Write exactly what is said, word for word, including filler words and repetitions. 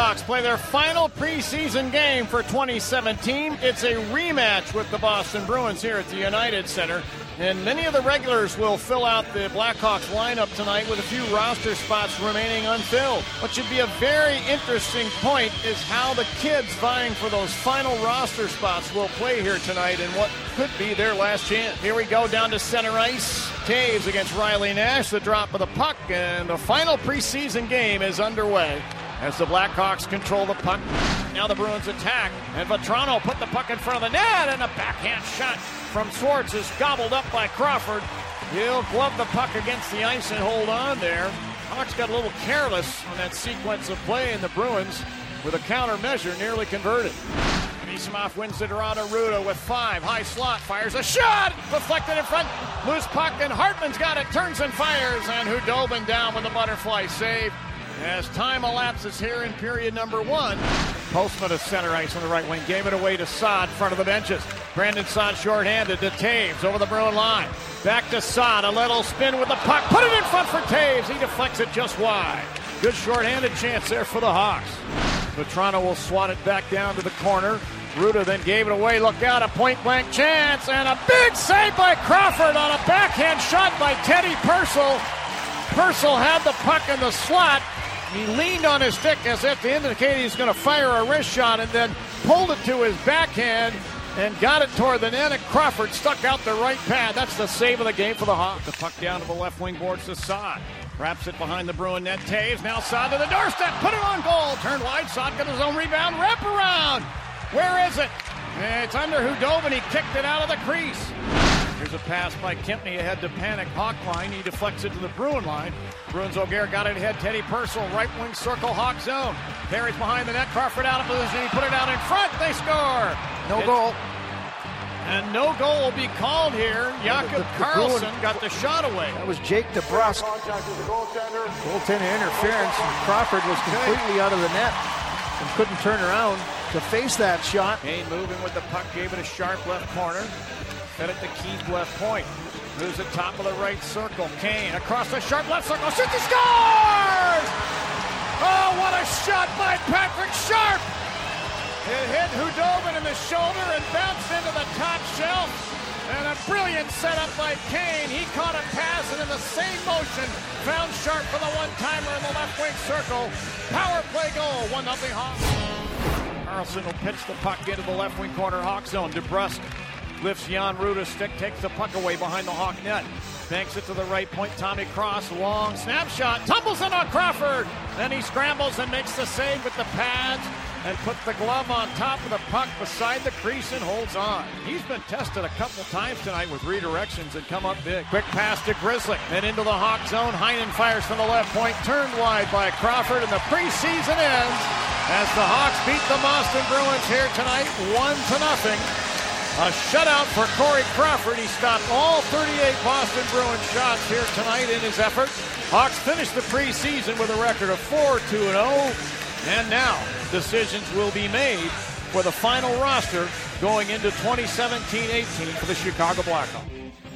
Blackhawks play their final preseason game for twenty seventeen. It's a rematch with the Boston Bruins here at the United Center. And many of the regulars will fill out the Blackhawks lineup tonight with a few roster spots remaining unfilled. What should be a very interesting point is how the kids vying for those final roster spots will play here tonight in what could be their last chance. Here we go down to center ice. Toews against Riley Nash, the drop of the puck, and the final preseason game is underway as the Blackhawks control the puck. Now the Bruins attack, and Vatrano put the puck in front of the net, and a backhand shot from Schwartz is gobbled up by Crawford. He'll glove the puck against the ice and hold on there. Hawks got a little careless on that sequence of play, and the Bruins, with a countermeasure, nearly converted. Anisimov wins the draw to Ruda with five. High slot, fires a shot! Deflected in front, loose puck, and Hartman's got it, turns and fires, and Hudobin down with the butterfly save. As time elapses here in period number one, Postman of center ice on the right wing, gave it away to Saad, front of the benches. Brandon Saad shorthanded to Toews over the Bruin line. Back to Saad, a little spin with the puck, put it in front for Toews. He deflects it just wide. Good shorthanded chance there for the Hawks. Vatrano will swat it back down to the corner. Ruda then gave it away, look out, a point-blank chance, and a big save by Crawford on a backhand shot by Teddy Purcell. Purcell had the puck in the slot. He leaned on his stick as if to indicate he's going to fire a wrist shot, and then pulled it to his backhand and got it toward the net, and Crawford stuck out the right pad. That's the save of the game for the Hawks. The puck down to the left wing boards to Saad. Wraps it behind the Bruin net. Toews now Saad to the doorstep. Put it on goal. Turned wide. Saad got his own rebound. Wrap around. Where is it? It's under Hudobin. He kicked it out of the crease. Here's a pass by Kempny ahead to Panic Hawk line. He deflects it to the Bruin line. Bruins O'Gare got it ahead. Teddy Purcell, right wing circle, Hawk zone. Carries behind the net. Crawford out of position. He put it out in front. They score. No it, goal. And no goal will be called here. Jakob Karlsson got the shot away. That was Jake DeBrusk. Goaltender interference. Crawford was completely out of the net and couldn't turn around to face that shot. Kane moving with the puck, gave it a sharp left corner. Fed it to Keith left point. Moves it top of the right circle. Kane across the sharp left circle. Shoots, he scores! Oh, what a shot by Patrick Sharp! It hit Hudobin in the shoulder and bounced into the top shelf. And a brilliant setup by Kane. He caught a pass and in the same motion found Sharp for the one-timer in the left wing circle. Power play goal, one nothing Hawks. Karlsson will pitch the puck into the left wing corner Hawk zone. DeBrusk lifts Jan Ruda's stick, takes the puck away behind the Hawk net. Banks it to the right point. Tommy Cross, long snapshot, tumbles in on Crawford. Then he scrambles and makes the save with the pads and puts the glove on top of the puck beside the crease and holds on. He's been tested a couple times tonight with redirections and come up big. Quick pass to Grzelcyk and into the Hawk zone. Heinen fires from the left point, turned wide by Crawford, and the preseason ends as the Hawks beat the Boston Bruins here tonight, one to nothing. A shutout for Corey Crawford. He stopped all thirty-eight Boston Bruins shots here tonight in his effort. Hawks finished the preseason with a record of four two and oh. And now decisions will be made for the final roster going into twenty seventeen eighteen for the Chicago Blackhawks.